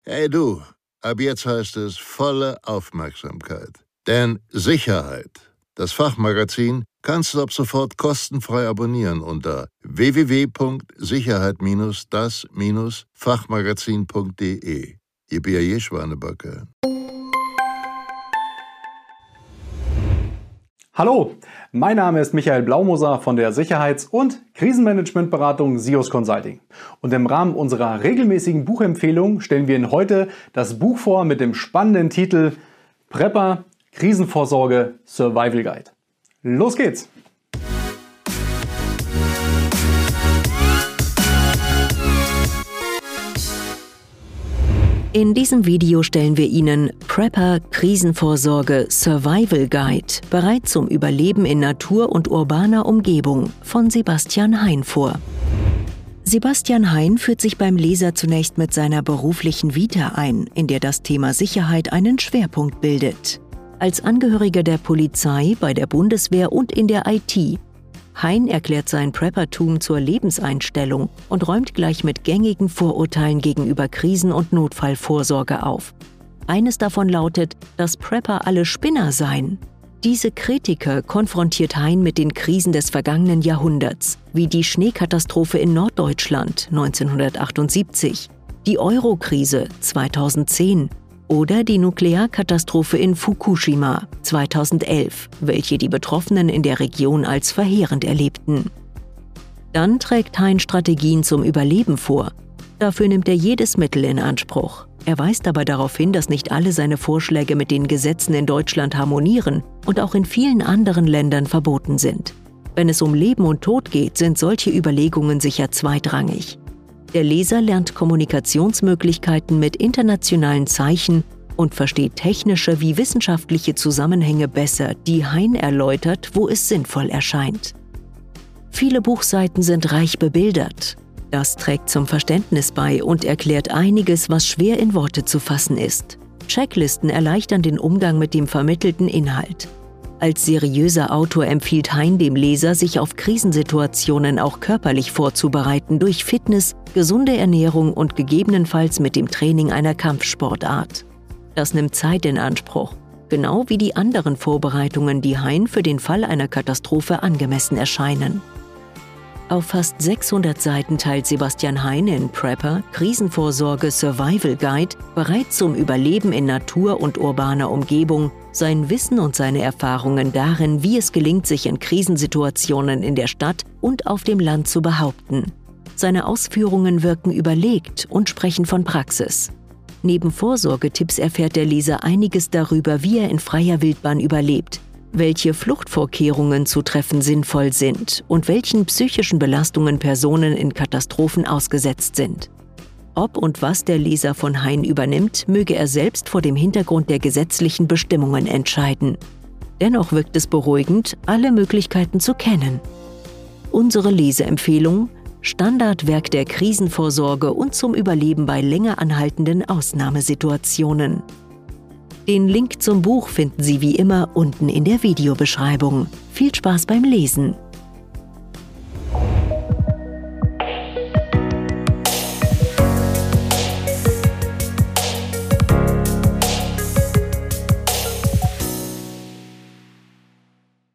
Hey du, ab jetzt heißt es volle Aufmerksamkeit. Denn Sicherheit, das Fachmagazin, kannst du ab sofort kostenfrei abonnieren unter www.sicherheit-das-fachmagazin.de. Ihr B.A.J. Schwanebacke. Hallo, mein Name ist Michael Blaumoser von der Sicherheits- und Krisenmanagementberatung SIOS Consulting. Und im Rahmen unserer regelmäßigen Buchempfehlung stellen wir Ihnen heute das Buch vor mit dem spannenden Titel Prepper Krisenvorsorge Survival Guide. Los geht's! In diesem Video stellen wir Ihnen Prepper Krisenvorsorge Survival Guide, bereit zum Überleben in Natur- und urbaner Umgebung von Sebastian Hein vor. Sebastian Hein führt sich beim Leser zunächst mit seiner beruflichen Vita ein, in der das Thema Sicherheit einen Schwerpunkt bildet. Als Angehöriger der Polizei, bei der Bundeswehr und in der IT. Hein erklärt sein Preppertum zur Lebenseinstellung und räumt gleich mit gängigen Vorurteilen gegenüber Krisen- und Notfallvorsorge auf. Eines davon lautet, dass Prepper alle Spinner seien. Diese Kritiker konfrontiert Hein mit den Krisen des vergangenen Jahrhunderts, wie die Schneekatastrophe in Norddeutschland 1978, die Euro-Krise 2010 oder die Nuklearkatastrophe in Fukushima 2011, welche die Betroffenen in der Region als verheerend erlebten. Dann trägt Hein Strategien zum Überleben vor. Dafür nimmt er jedes Mittel in Anspruch. Er weist aber darauf hin, dass nicht alle seine Vorschläge mit den Gesetzen in Deutschland harmonieren und auch in vielen anderen Ländern verboten sind. Wenn es um Leben und Tod geht, sind solche Überlegungen sicher zweitrangig. Der Leser lernt Kommunikationsmöglichkeiten mit internationalen Zeichen und versteht technische wie wissenschaftliche Zusammenhänge besser, die Hein erläutert, wo es sinnvoll erscheint. Viele Buchseiten sind reich bebildert. Das trägt zum Verständnis bei und erklärt einiges, was schwer in Worte zu fassen ist. Checklisten erleichtern den Umgang mit dem vermittelten Inhalt. Als seriöser Autor empfiehlt Hein dem Leser, sich auf Krisensituationen auch körperlich vorzubereiten durch Fitness, gesunde Ernährung und gegebenenfalls mit dem Training einer Kampfsportart. Das nimmt Zeit in Anspruch, genau wie die anderen Vorbereitungen, die Hein für den Fall einer Katastrophe angemessen erscheinen. Auf fast 600 Seiten teilt Sebastian Hein in Prepper Krisenvorsorge Survival Guide, bereit zum Überleben in Natur- und urbaner Umgebung, sein Wissen und seine Erfahrungen darin, wie es gelingt, sich in Krisensituationen in der Stadt und auf dem Land zu behaupten. Seine Ausführungen wirken überlegt und sprechen von Praxis. Neben Vorsorgetipps erfährt der Leser einiges darüber, wie er in freier Wildbahn überlebt, welche Fluchtvorkehrungen zu treffen sinnvoll sind und welchen psychischen Belastungen Personen in Katastrophen ausgesetzt sind. Ob und was der Leser von Hein übernimmt, möge er selbst vor dem Hintergrund der gesetzlichen Bestimmungen entscheiden. Dennoch wirkt es beruhigend, alle Möglichkeiten zu kennen. Unsere Leseempfehlung: Standardwerk der Krisenvorsorge und zum Überleben bei länger anhaltenden Ausnahmesituationen. Den Link zum Buch finden Sie wie immer unten in der Videobeschreibung. Viel Spaß beim Lesen!